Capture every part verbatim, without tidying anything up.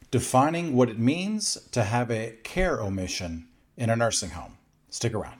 defining what it means to have a care omission in a nursing home. Stick around.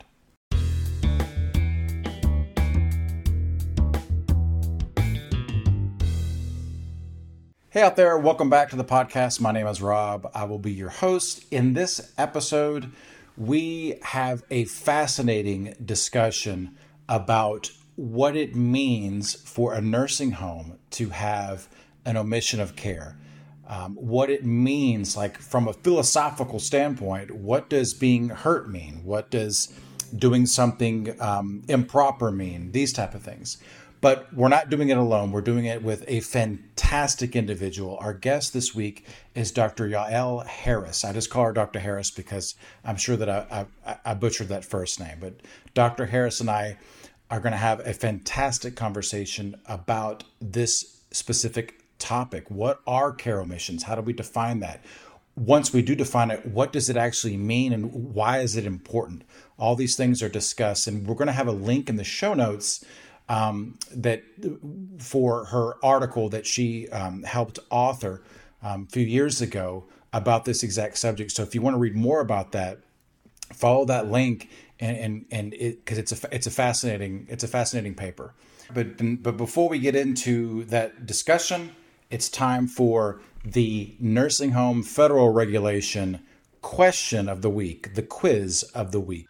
Hey out there, welcome back to the podcast. My name is Rob. I will be your host. In this episode, we have a fascinating discussion about what it means for a nursing home to have an omission of care. Um, what it means, like from a philosophical standpoint, what does being hurt mean? What does doing something um, improper mean? These type of things. But we're not doing it alone. We're doing it with a fantastic individual. Our guest this week is Doctor Yael Harris. I just call her Doctor Harris because I'm sure that I, I, I butchered that first name. But Doctor Harris and I are going to have a fantastic conversation about this specific topic. What are care omissions? How do we define that? Once we do define it, what does it actually mean and why is it important? All these things are discussed, and we're going to have a link in the show notes Um, that for her article that she um, helped author um, a few years ago about this exact subject. So if you want to read more about that, follow that link, and and and it because it's a it's a fascinating it's a fascinating paper. But but before we get into that discussion, it's time for the nursing home federal regulation question of the week, the quiz of the week.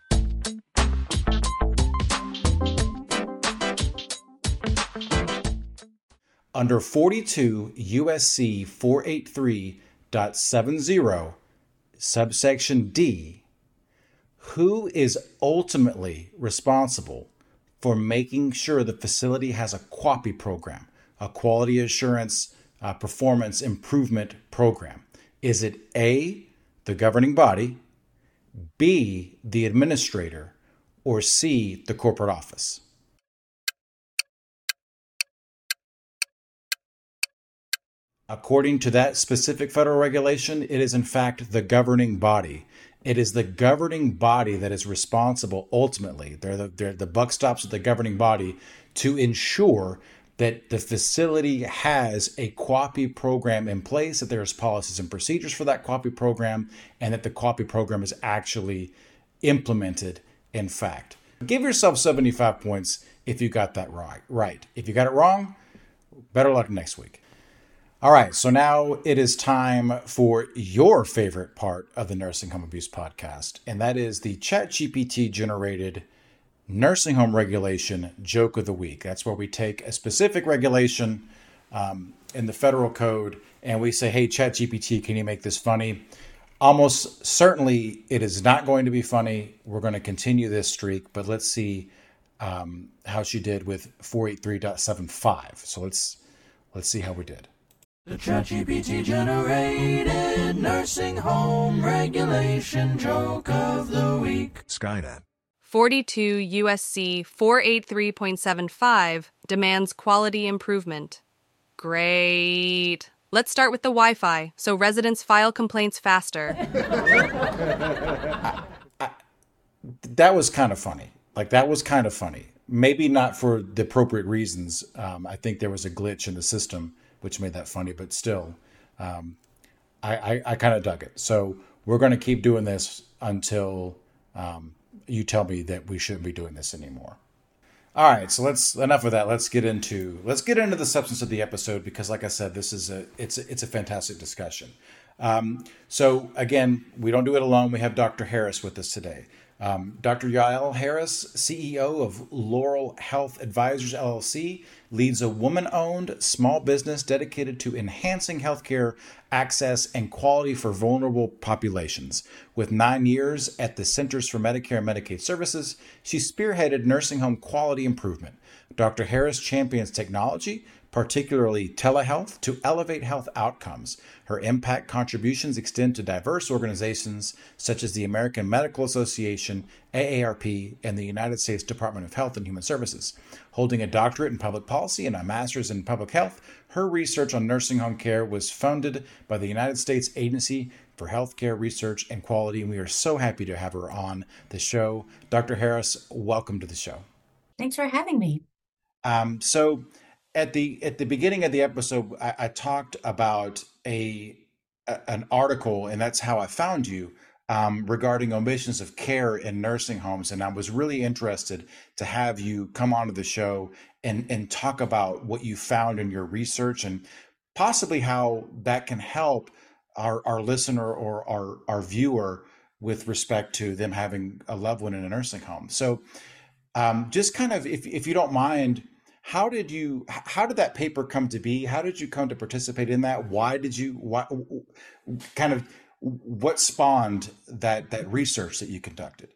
Under forty-two U S C four eighty-three point seventy, subsection D, who is ultimately responsible for making sure the facility has a QAPI program, a quality assurance uh, performance improvement program? Is it A, the governing body, B, the administrator, or C, the corporate office? According to that specific federal regulation, it is in fact the governing body. It is the governing body that is responsible ultimately. They're the, they're, the buck stops with the governing body to ensure that the facility has a QAPI program in place, that there's policies and procedures for that QAPI program, and that the QAPI program is actually implemented in fact. Give yourself seventy-five points if you got that right. Right. If you got it wrong, better luck next week. All right, so now it is time for your favorite part of the Nursing Home Abuse Podcast, and that is the ChatGPT generated nursing home regulation joke of the week. That's where we take a specific regulation um, in the federal code and we say, hey, ChatGPT, can you make this funny? Almost certainly it is not going to be funny. We're going to continue this streak, but let's see um, how she did with four eighty-three point seventy-five. So let's let's see how we did. The ChatGPT generated nursing home regulation joke of the week. Skynet. forty-two U S C four eighty-three point seventy-five demands quality improvement. Great. Let's start with the Wi-Fi so residents file complaints faster. I, I, that was kind of funny. Like, that was kind of funny. Maybe not for the appropriate reasons. Um, I think there was a glitch in the system which made that funny, but still, um, I, I, I kind of dug it. So we're going to keep doing this until um, you tell me that we shouldn't be doing this anymore. All right, so let's enough of that. Let's get into let's get into the substance of the episode because, like I said, this is a it's a, it's a fantastic discussion. Um, so again, we don't do it alone. We have Doctor Harris with us today. Um, Doctor Yael Harris, C E O of Laurel Health Advisors, L L C, leads a woman-owned small business dedicated to enhancing healthcare access and quality for vulnerable populations. With nine years at the Centers for Medicare and Medicaid Services, she spearheaded nursing home quality improvement. Doctor Harris champions technology, particularly telehealth, to elevate health outcomes. Her impact contributions extend to diverse organizations such as the American Medical Association, A A R P, and the United States Department of Health and Human Services. Holding a doctorate in public policy and a master's in public health, her research on nursing home care was funded by the United States Agency for Healthcare Research and Quality, and we are so happy to have her on the show. Doctor Harris, welcome to the show. Thanks for having me. Um, so at the at the beginning of the episode, I, I talked about a a, an article, and that's how I found you, um, regarding omissions of care in nursing homes. And I was really interested to have you come onto the show and, and talk about what you found in your research and possibly how that can help our, our listener or our, our viewer with respect to them having a loved one in a nursing home. So um, just kind of, if, if you don't mind, how did you, how did that paper come to be? How did you come to participate in that? Why did you, why, kind of, what spawned that, that research that you conducted?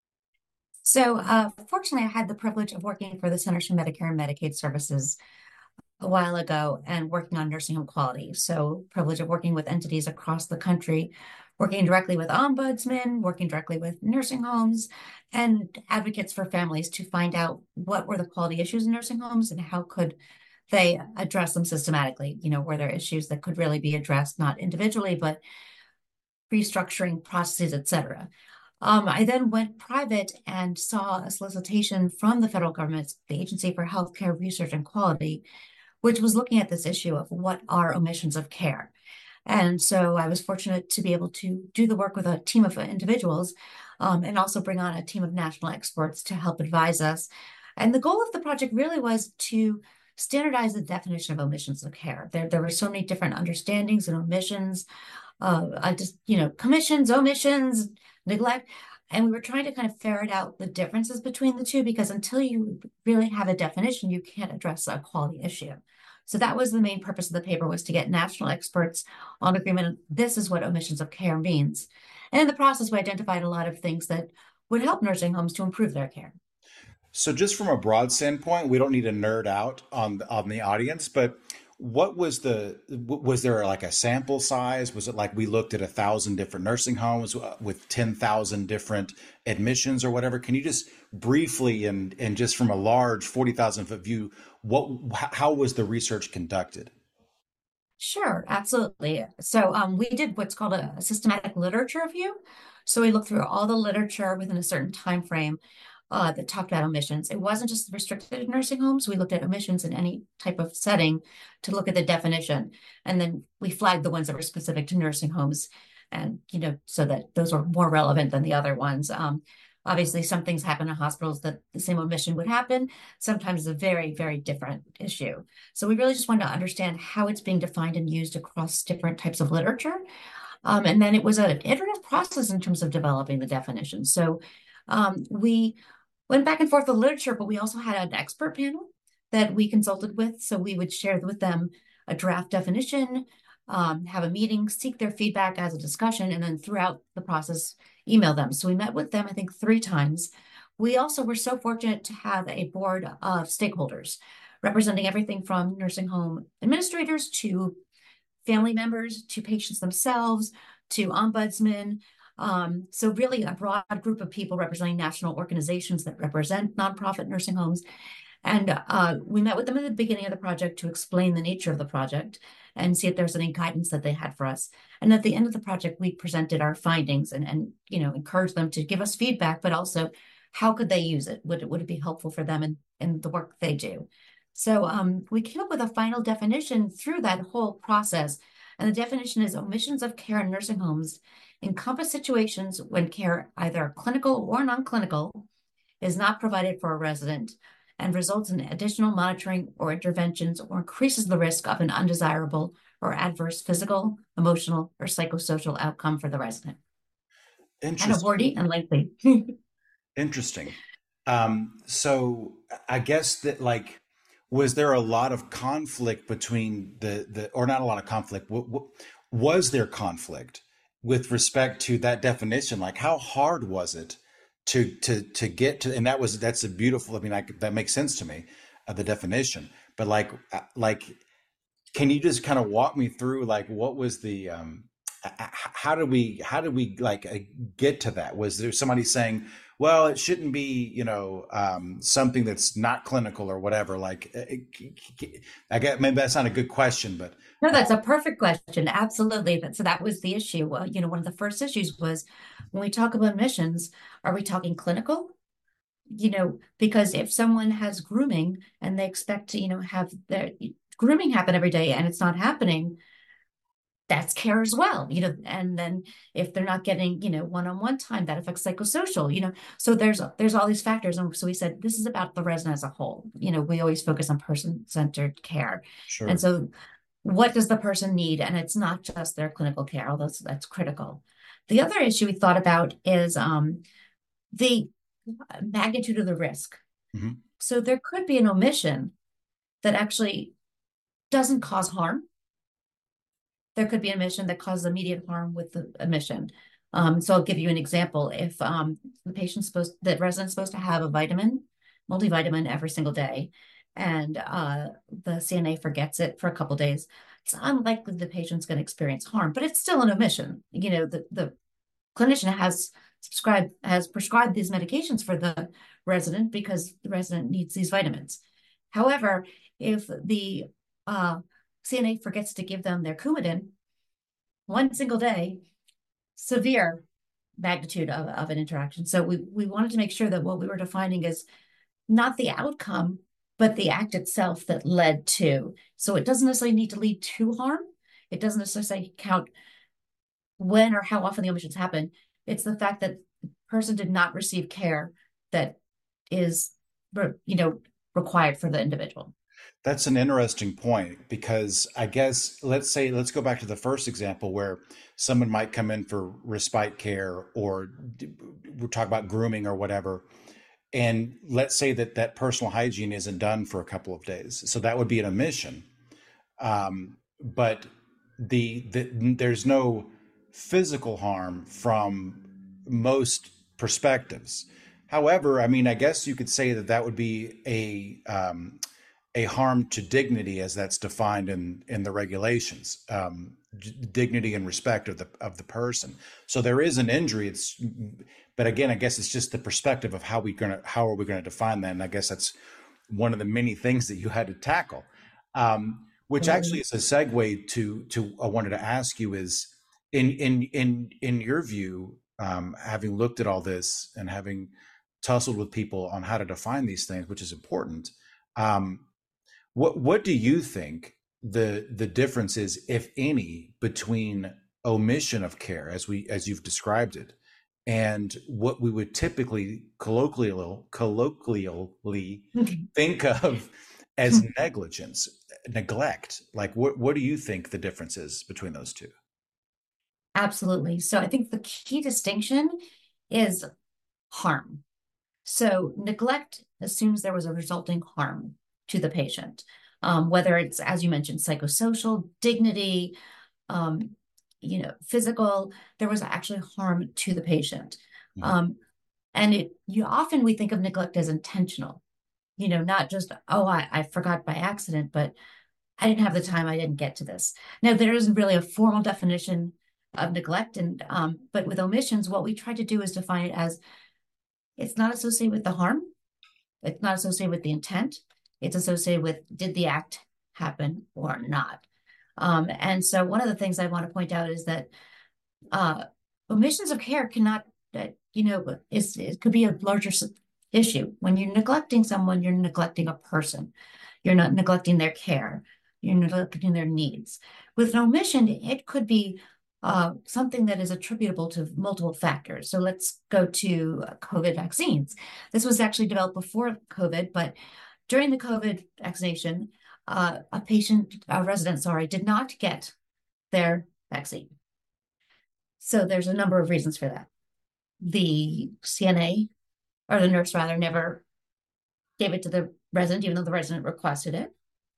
So, uh, fortunately, I had the privilege of working for the Centers for Medicare and Medicaid Services a while ago and working on nursing home quality. So, privilege of working with entities across the country, working directly with ombudsmen, working directly with nursing homes, and advocates for families to find out what were the quality issues in nursing homes and how could they address them systematically. You know, were there issues that could really be addressed, not individually, but restructuring processes, et cetera. Um, I then went private and saw a solicitation from the federal government's the Agency for Healthcare Research and Quality, which was looking at this issue of what are omissions of care. And so I was fortunate to be able to do the work with a team of individuals, um, and also bring on a team of national experts to help advise us. And the goal of the project really was to standardize the definition of omissions of care. There, there were so many different understandings and omissions, uh, I just, you know, commissions, omissions, neglect. And we were trying to kind of ferret out the differences between the two, because until you really have a definition, you can't address a quality issue. So that was the main purpose of the paper, was to get national experts on agreement. This is what omissions of care means. And in the process, we identified a lot of things that would help nursing homes to improve their care. So just from a broad standpoint, we don't need to nerd out on on the audience, but what was the, was there like a sample size? Was it like we looked at a thousand different nursing homes with ten thousand different admissions or whatever? Can you just briefly and, and just from a large forty thousand foot view, what, how was the research conducted? Sure, absolutely. So um, we did what's called a, a systematic literature review. So we looked through all the literature within a certain time frame uh, that talked about omissions. It wasn't just restricted to nursing homes. We looked at omissions in any type of setting to look at the definition. And then we flagged the ones that were specific to nursing homes, and, you know, so that those were more relevant than the other ones. Um, obviously, some things happen in hospitals that the same omission would happen. Sometimes it's a very, very different issue. So we really just wanted to understand how it's being defined and used across different types of literature. Um, and then it was an iterative process in terms of developing the definition. So um, we went back and forth with literature, but we also had an expert panel that we consulted with. So we would share with them a draft definition, um, have a meeting, seek their feedback as a discussion, and then throughout the process, email them. So we met with them, I think, three times. We also were so fortunate to have a board of stakeholders representing everything from nursing home administrators to family members, to patients themselves, to ombudsmen. Um, so really a broad group of people representing national organizations that represent nonprofit nursing homes. And uh, we met with them at the beginning of the project to explain the nature of the project and see if there's any guidance that they had for us. And at the end of the project, we presented our findings and, and you know, encouraged them to give us feedback, but also how could they use it? Would it, would it be helpful for them in, in the work they do? So um, we came up with a final definition through that whole process. And the definition is: omissions of care in nursing homes encompass situations when care, either clinical or non-clinical, is not provided for a resident and results in additional monitoring or interventions, or increases the risk of an undesirable or adverse physical, emotional, or psychosocial outcome for the resident. Kind of wordy and lengthy. Interesting. Um, so I guess that, like, was there a lot of conflict between the, the or not a lot of conflict, w- w- was there conflict with respect to that definition? Like, how hard was it to to to get to? And that was that's a beautiful. I mean, I, that makes sense to me, uh, the definition. But like like, can you just kind of walk me through, like, what was the um, how did we how did we like uh, get to that? Was there somebody saying, well, it shouldn't be, you know, um, something that's not clinical or whatever? Like, I guess maybe that's not a good question, but no, that's a perfect question. Absolutely. But so that was the issue. Well, you know, one of the first issues was when we talk about admissions, are we talking clinical? You know, because if someone has grooming and they expect to, you know, have their grooming happen every day and it's not happening, that's care as well, you know, and then if they're not getting, you know, one-on-one time, that affects psychosocial, you know, so there's there's all these factors. And so we said, this is about the resident as a whole. You know, we always focus on person-centered care. Sure. And so what does the person need? And it's not just their clinical care, although that's, that's critical. The other issue we thought about is um, the magnitude of the risk. Mm-hmm. So there could be an omission that actually doesn't cause harm. There could be an omission that causes immediate harm with the omission. Um, so I'll give you an example. If um, the patient's supposed, the resident's supposed to have a vitamin, multivitamin every single day, and uh, the C N A forgets it for a couple of days, it's unlikely the patient's going to experience harm, but it's still an omission. You know, the, the clinician has subscribed, has prescribed these medications for the resident because the resident needs these vitamins. However, if the uh, C N A forgets to give them their Coumadin one single day, severe magnitude of, of an interaction. So we, we wanted to make sure that what we were defining is not the outcome, but the act itself that led to. So it doesn't necessarily need to lead to harm. It doesn't necessarily count when or how often the omissions happen. It's the fact that the person did not receive care that is, you know, required for the individual. That's an interesting point, because I guess, let's say, let's go back to the first example where someone might come in for respite care, or we're talking about grooming or whatever. And let's say that that personal hygiene isn't done for a couple of days. So that would be an omission. Um, but the, the there's no physical harm from most perspectives. However, I mean, I guess you could say that that would be a um, a harm to dignity, as that's defined in in the regulations, um, d- dignity and respect of the of the person. So there is an injury. It's, but again, I guess it's just the perspective of how we gonna how are we going to define that. And I guess that's one of the many things that you had to tackle, um, which actually is a segue to to I wanted to ask you is, in in in in your view, um, having looked at all this and having tussled with people on how to define these things, which is important. Um, What what do you think the the difference is, if any, between omission of care, as we as you've described it, and what we would typically colloquially colloquially think of as negligence, neglect? Like, what what do you think the difference is between those two? Absolutely. So I think the key distinction is harm. So neglect assumes there was a resulting harm to the patient, um, whether it's, as you mentioned, psychosocial, dignity, um, you know, physical. There was actually harm to the patient, Mhm. um, and it. You often we think of neglect as intentional, you know, not just, oh, I, I forgot by accident, but I didn't have the time, I didn't get to this. Now, there isn't really a formal definition of neglect, and um, but with omissions, what we try to do is define it as it's not associated with the harm, it's not associated with the intent, it's associated with did the act happen or not. Um, and so one of the things I want to point out is that uh, omissions of care cannot, uh, you know, is it could be a larger issue. When you're neglecting someone, you're neglecting a person. You're not neglecting their care. You're neglecting their needs. With an omission, it could be uh, something that is attributable to multiple factors. So let's go to COVID vaccines. This was actually developed before COVID, but during the COVID vaccination, uh, a patient, a resident, sorry, did not get their vaccine. So there's a number of reasons for that. The C N A, or the nurse rather, never gave it to the resident, even though the resident requested it.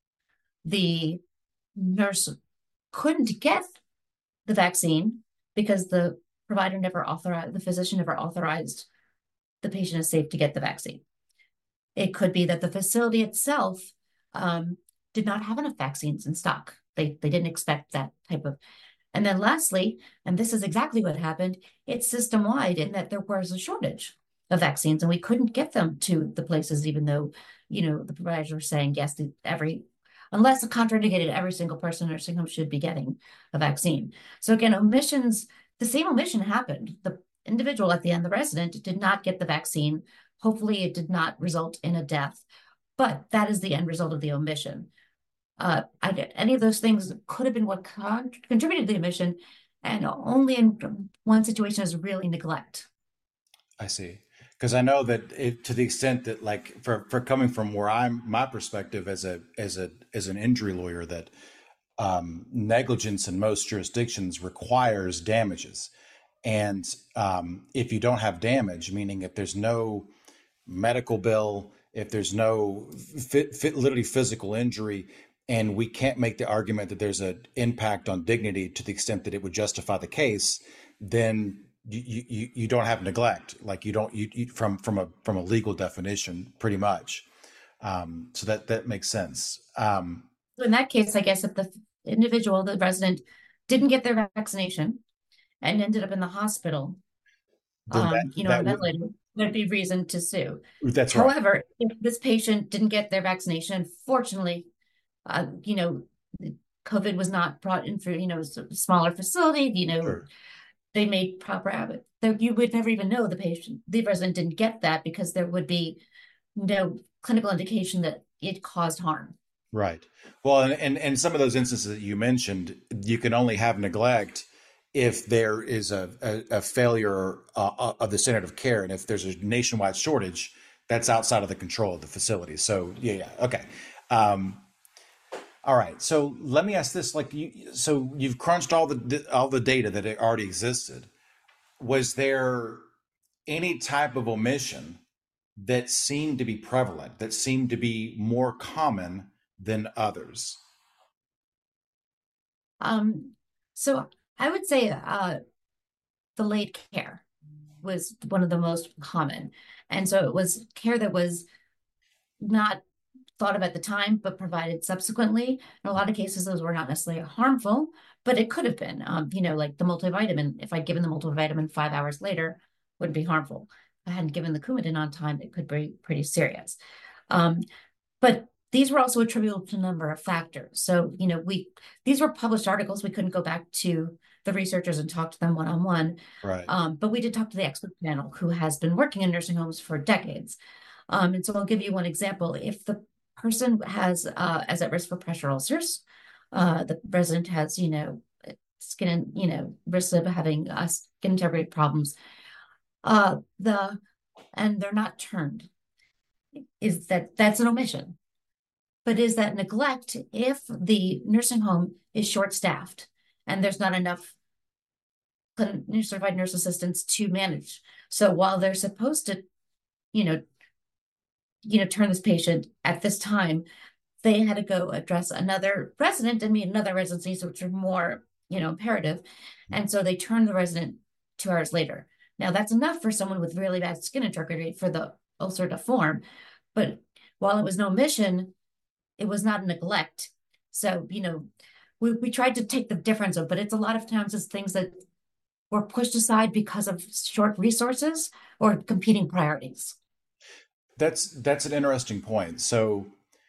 The nurse couldn't get the vaccine because the provider never authorized, the physician never authorized the patient is safe to get the vaccine. It could be that the facility itself um, did not have enough vaccines in stock. They, they didn't expect that type of. And then lastly, and this is exactly what happened, it's system-wide in that there was a shortage of vaccines and we couldn't get them to the places, even though, you know, the providers were saying, yes, every, unless it contraindicated, every single person in a nursing home should be getting a vaccine. So again, omissions, the same omission happened. The individual at the end, the resident, did not get the vaccine. Hopefully it did not result in a death, but that is the end result of the omission. Uh, I did, any of those things could have been what con contributed to the admission, and only in one situation is really neglect. I see. Because I know that it, to the extent that, like, for, for coming from where I'm, my perspective as a as a as an injury lawyer, that um, negligence in most jurisdictions requires damages, and um, if you don't have damage, meaning if there's no medical bill, if there's no fit, fit, literally physical injury, and we can't make the argument that there's an impact on dignity to the extent that it would justify the case, then you you, you don't have neglect. Like you don't you, you from from a from a legal definition, pretty much. Um, so that that makes sense. Um, So in that case, I guess if the individual, the resident, didn't get their vaccination and ended up in the hospital, then that um, you know, on a that would ventilator, there'd be reason to sue. that's right. However, if this patient didn't get their vaccination, fortunately, uh, you know, COVID was not brought in for, you know, a smaller facility, you know, Sure. they made proper habit. Though you would never even know the patient, the resident didn't get that because there would be no clinical indication that it caused harm. Right. Well, and, and and some of those instances that you mentioned, you can only have neglect if there is a, a, a failure uh, of the standard of care, and if there's a nationwide shortage, that's outside of the control of the facility. So yeah, yeah, okay. Um, all right. So let me ask this: like, you, so you've crunched all the all the data that it already existed. Was there any type of omission that seemed to be prevalent, that seemed to be more common than others? Um, so I would say uh, delayed care was one of the most common. And so it was care that was not thought of at the time, but provided subsequently. In a lot of cases, those were not necessarily harmful, but it could have been. Um, you know, like the multivitamin, if I'd given the multivitamin five hours later, wouldn't be harmful. If I hadn't given the Coumadin on time, it could be pretty serious. Um, but these were also attributable to a number of factors. So, you know, we these were published articles. We couldn't go back to the researchers and talk to them one-on-one. Right. Um, but we did talk to the expert panel who has been working in nursing homes for decades. Um, and so I'll give you one example. If the person has uh, is at risk for pressure ulcers, uh, the resident has, you know, skin, you know, risk of having uh, skin integrity problems, uh, the and they're not turned, is that that's an omission. But is that neglect if the nursing home is short-staffed and there's not enough certified nurse assistants to manage? So while they're supposed to, you know, you know, turn this patient at this time, they had to go address another resident and meet another resident needs, which are more, you know, imperative. And so they turned the resident two hours later. Now that's enough for someone with really bad skin integrity for the ulcer to form. But while it was no omission, it was not a neglect. So, you know, we, we tried to take the difference of, but it's a lot of times it's things that were pushed aside because of short resources or competing priorities. That's that's an interesting point. So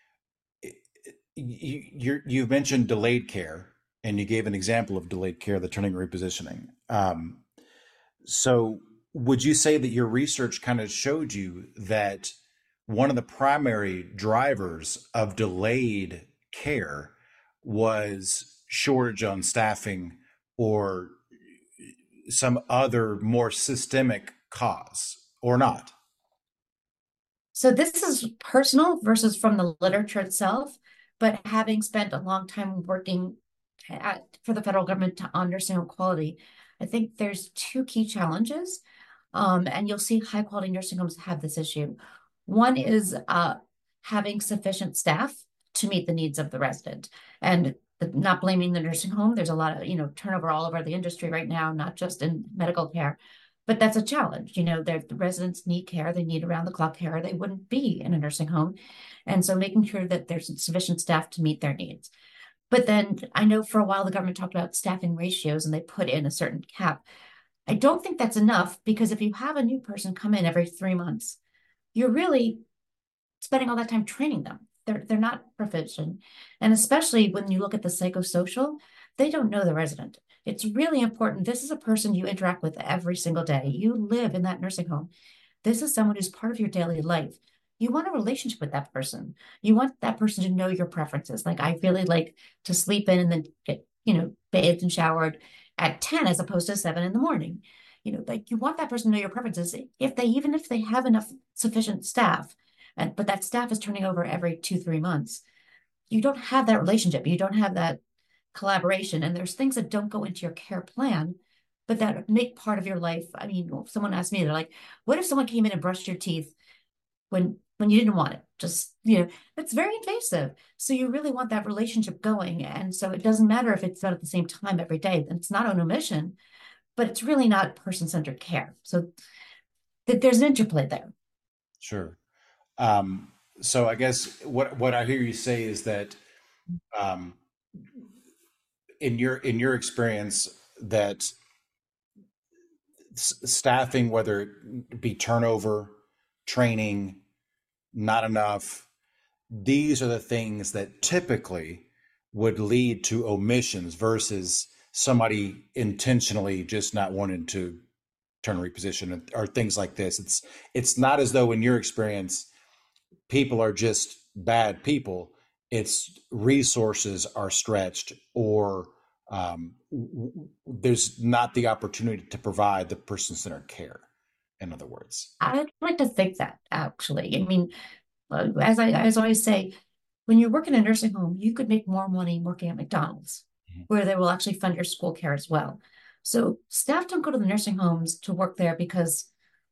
you you you mentioned delayed care, and you gave an example of delayed care, the turning and repositioning. Um, so would you say that your research kind of showed you that one of the primary drivers of delayed care was shortage on staffing or some other more systemic cause, or not? So this is personal versus from the literature itself, but having spent a long time working at, for the federal government on nursing home quality, I think there's two key challenges, um, and you'll see high quality nursing homes have this issue. One is uh, having sufficient staff to meet the needs of the resident, and the, not blaming the nursing home. There's a lot of, you know, turnover all over the industry right now, not just in medical care, but that's a challenge. You know, the residents need care, they need around the clock care, they wouldn't be in a nursing home. And so making sure that there's sufficient staff to meet their needs. But then I know for a while the government talked about staffing ratios and they put in a certain cap. I don't think that's enough, because if you have a new person come in every three months, you're really spending all that time training them. They're, they're not proficient. And especially when you look at the psychosocial, they don't know the resident. It's really important. This is a person you interact with every single day. You live in that nursing home. This is someone who's part of your daily life. you want a relationship with that person. You want that person to know your preferences. Like, I really like to sleep in and then get, you know, bathed and showered at ten as opposed to seven in the morning. You know, like, you want that person to know your preferences. If they, even if they have enough sufficient staff, and but that staff is turning over every two, three months, you don't have that relationship. You don't have that collaboration. And there's things that don't go into your care plan, but that make part of your life. I mean, someone asked me, they're like, what if someone came in and brushed your teeth when when you didn't want it? Just, you know, it's very invasive. So you really want that relationship going. And so it doesn't matter if it's done at the same time every day. It's not an omission, but it's really not person-centered care. So th- there's an interplay there. Sure. Um, so I guess what what I hear you say is that um, in your in your experience that s- staffing, whether it be turnover, training, not enough, these are the things that typically would lead to omissions versus somebody intentionally just not wanting to turn reposition or things like this. It's it's not as though in your experience people are just bad people. It's resources are stretched, or um, w- there's not the opportunity to provide the person-centered care. In other words, I'd like to think that, actually. I mean, uh, as I, as I always say, when you work in a nursing home, you could make more money working at McDonald's, Mhm. where they will actually fund your school care as well. So staff don't go to the nursing homes to work there because,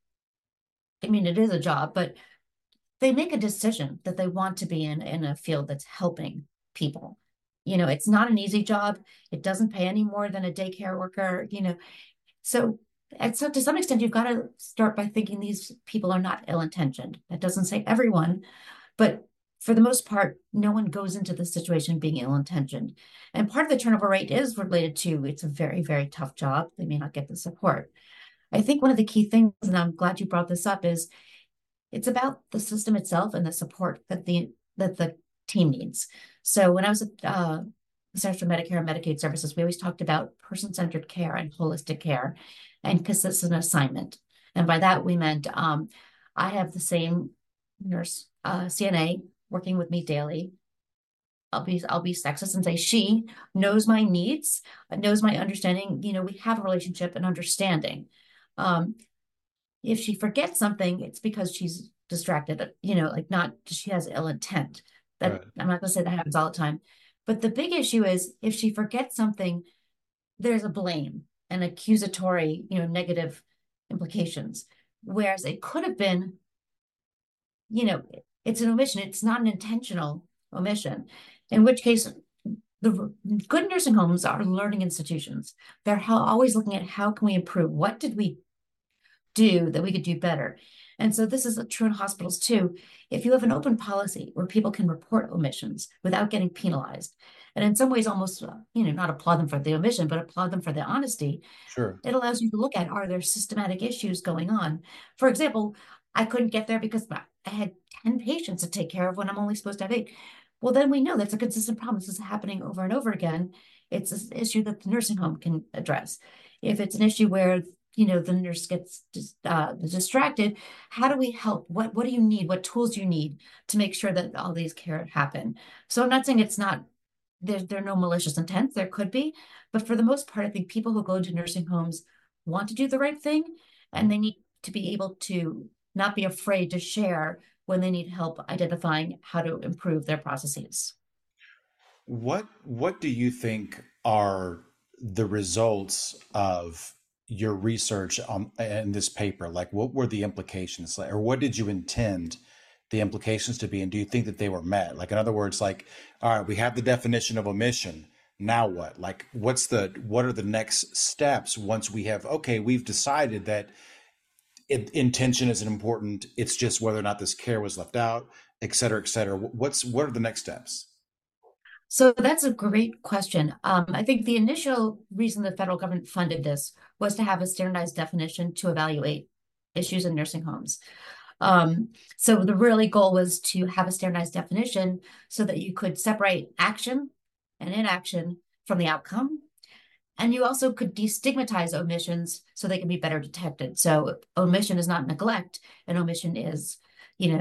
I mean, it is a job, but they make a decision that they want to be in in a field that's helping people. You know, it's not an easy job. It doesn't pay any more than a daycare worker, you know. So, and so to some extent, you've got to start by thinking these people are not ill-intentioned. That doesn't say everyone, but for the most part, no one goes into the situation being ill-intentioned. And part of the turnover rate is related to it's a very, very tough job. They may not get the support. I think one of the key things, and I'm glad you brought this up, is it's about the system itself and the support that the that the team needs. So when I was at uh, the Center for Medicare and Medicaid Services, we always talked about person-centered care and holistic care and consistent assignment. And by that, we meant um, I have the same nurse, uh, C N A, working with me daily. I'll be I'll be sexist and say she knows my needs, knows my understanding. You know, we have a relationship and understanding. Um, if she forgets something, it's because she's distracted, you know, like not she has ill intent. That right. I'm not going to say that happens all the time. But the big issue is if she forgets something, there's a blame and accusatory, you know, negative implications. Whereas it could have been, you know, it's an omission. It's not an intentional omission, in which case the good nursing homes are learning institutions. They're how, always looking at how can we improve? What did we do that we could do better? And so this is true in hospitals too. If you have an open policy where people can report omissions without getting penalized, and in some ways almost, uh, you know, not applaud them for the omission, but applaud them for the honesty, Sure. it allows you to look at, are there systematic issues going on? For example, I couldn't get there because I had ten patients to take care of when I'm only supposed to have eight. Well, then we know that's a consistent problem. This is happening over and over again. It's an issue that the nursing home can address. If it's an issue where, you know, the nurse gets uh, distracted, how do we help? What what do you need? What tools do you need to make sure that all these care happen? So I'm not saying it's not, there, there are no malicious intents. There could be, but for the most part, I think people who go into nursing homes want to do the right thing, and they need to be able to not be afraid to share when they need help identifying how to improve their processes. What what do you think are the results of your research on in this paper? Like, what were the implications, like, or what did you intend the implications to be? And do you think that they were met? Like, in other words, like, all right, we have the definition of omission. Now what? Like, what's the what are the next steps once we have, okay, we've decided that it, intention isn't important. It's just whether or not this care was left out, et cetera, et cetera. What's what are the next steps? So that's a great question. Um, I think the initial reason the federal government funded this was to have a standardized definition to evaluate issues in nursing homes. Um, so the really goal was to have a standardized definition so that you could separate action and inaction from the outcome. And you also could destigmatize omissions so they can be better detected. So omission is not neglect, and omission is, you know,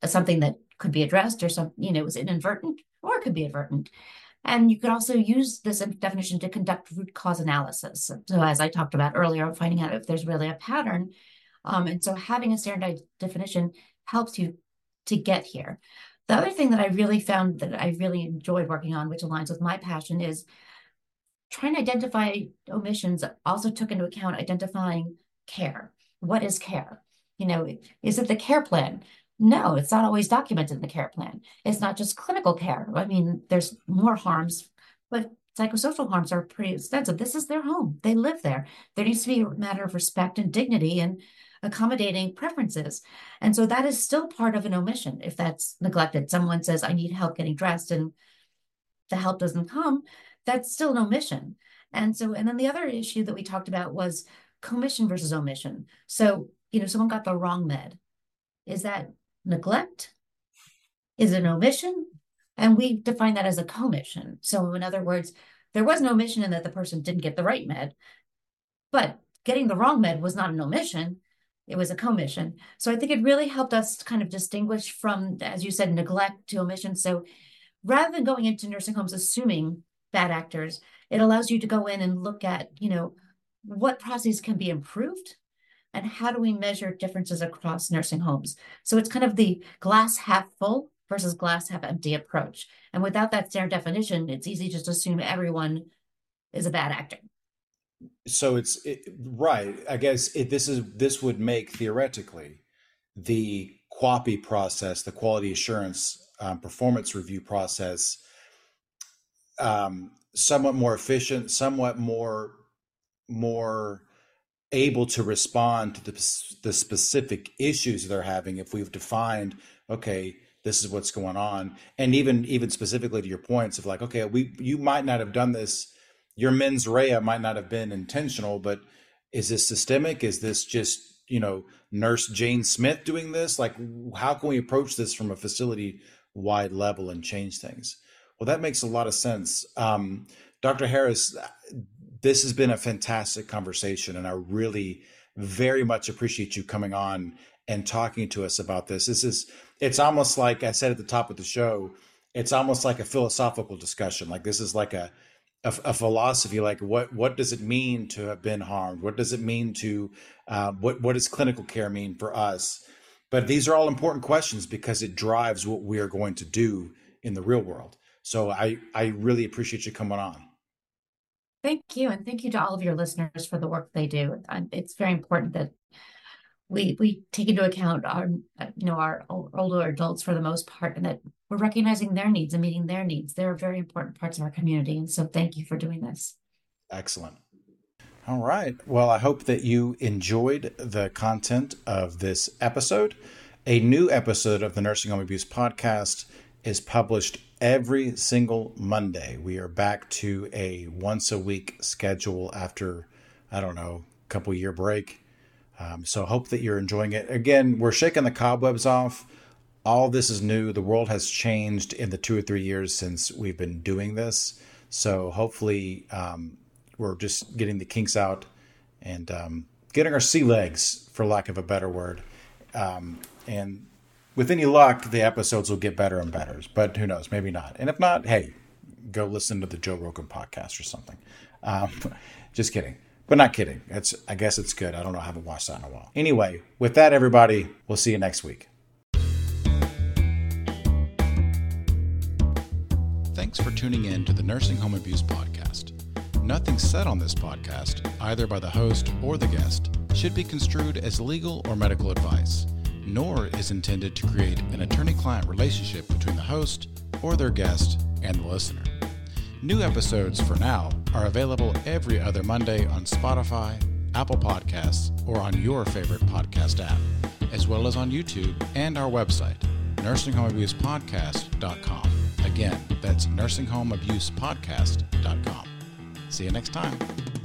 something that could be addressed, or some, you know, was inadvertent, or it could be advertent. And you could also use this definition to conduct root cause analysis. So as I talked about earlier, finding out if there's really a pattern. Um, and so having a standardized definition helps you to get here. The other thing that I really found that I really enjoyed working on, which aligns with my passion, is trying to identify omissions also took into account identifying care. What is care? You know, is it the care plan? No, it's not always documented in the care plan. It's not just clinical care. I mean, there's more harms, but psychosocial harms are pretty extensive. This is their home. They live there. There needs to be a matter of respect and dignity and accommodating preferences. And so that is still part of an omission if that's neglected. Someone says, I need help getting dressed, and the help doesn't come. That's still an omission. And so, and then the other issue that we talked about was commission versus omission. So, you know, someone got the wrong med. Is that neglect? Is it an omission? And we define that as a commission. So in other words, there was an omission in that the person didn't get the right med, but getting the wrong med was not an omission. It was a commission. So I think it really helped us kind of distinguish from, as you said, neglect to omission. So rather than going into nursing homes assuming bad actors, it allows you to go in and look at, you know, what processes can be improved and how do we measure differences across nursing homes. So it's kind of the glass half full versus glass half empty approach. And without that standard definition, it's easy just to assume everyone is a bad actor. So it's it, right. I guess it, this is this would make theoretically the Q A P I process, the quality assurance um, performance review process, um, somewhat more efficient, somewhat more more able to respond to the, the specific issues they're having if we've defined, okay, this is what's going on, and even even specifically to your points of like, okay, we you might not have done this. Your mens rea might not have been intentional, but is this systemic? Is this just, you know, Nurse Jane Smith doing this? Like, how can we approach this from a facility-wide level and change things? Well, that makes a lot of sense. Um, Doctor Harris, this has been a fantastic conversation, and I really very much appreciate you coming on and talking to us about this. This is, it's almost like I said at the top of the show, it's almost like a philosophical discussion. Like this is like a A, a philosophy, like what what does it mean to have been harmed? What does it mean to uh, what what does clinical care mean for us? But these are all important questions because it drives what we are going to do in the real world. So I I really appreciate you coming on. Thank you, and thank you to all of your listeners for the work they do. It's very important that we we take into account our you know our older adults for the most part, and that we're recognizing their needs and meeting their needs. They're very important parts of our community, and so thank you for doing this. Excellent. All right. Well, I hope that you enjoyed the content of this episode. A new episode of the Nursing Home Abuse Podcast is published every single Monday. We are back to a once a week schedule after, I don't know, a couple year break. Um, so I hope that you're enjoying it. Again, we're shaking the cobwebs off. All this is new. The world has changed in the two or three years since we've been doing this. So hopefully um, we're just getting the kinks out and um, getting our sea legs, for lack of a better word. Um, and with any luck, the episodes will get better and better. But who knows? Maybe not. And if not, hey, go listen to the Joe Rogan podcast or something. Um, just kidding. But not kidding. It's, I guess it's good. I don't know. I haven't watched that in a while. Anyway, with that, everybody, we'll see you next week. Thanks for tuning in to the Nursing Home Abuse Podcast. Nothing said on this podcast, either by the host or the guest, should be construed as legal or medical advice, nor is intended to create an attorney-client relationship between the host or their guest and the listener. New episodes, for now, are available every other Monday on Spotify, Apple Podcasts, or on your favorite podcast app, as well as on YouTube and our website, nursing home abuse podcast dot com. Again, that's nursing home abuse podcast dot com. See you next time.